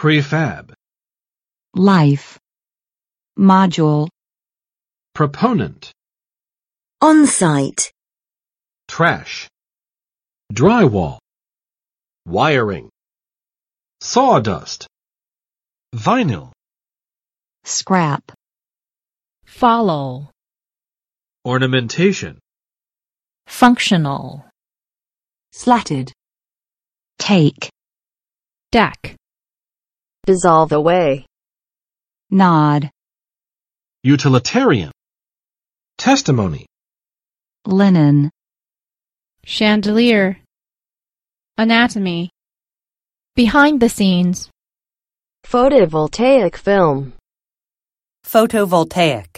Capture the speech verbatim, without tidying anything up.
Prefab. Life. Module. Proponent. On-site. Trash. Drywall. Wiring. Sawdust. Vinyl. Scrap. Follow. Ornamentation. Functional. Slatted. Take. Deck. Dissolve away. Nod. Utilitarian. Testimony. Linen. Chandelier. Anatomy. Behind the scenes. Photovoltaic film. Photovoltaic.